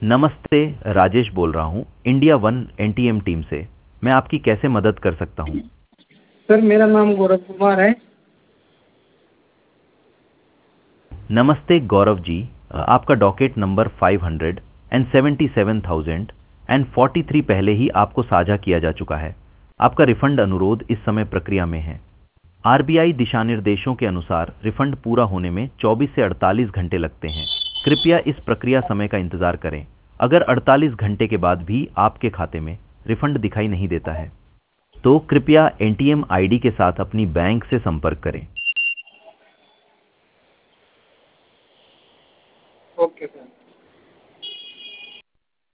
नमस्ते। राजेश बोल रहा हूँ इंडिया वन एनटीएम टीम से। मैं आपकी कैसे मदद कर सकता हूँ? सर मेरा नाम गौरव कुमार है। नमस्ते गौरव जी। आपका डॉकेट नंबर 577,043 पहले ही आपको साझा किया जा चुका है। आपका रिफंड अनुरोध इस समय प्रक्रिया में है। आरबीआई दिशानिर्देशों के अनुसार रिफंड पूरा होने में 24 से 48 घंटे लगते हैं। कृपया इस प्रक्रिया समय का इंतजार करें। अगर 48 घंटे के बाद भी आपके खाते में रिफंड दिखाई नहीं देता है तो कृपया एनटीएम आईडी के साथ अपनी बैंक से संपर्क करें।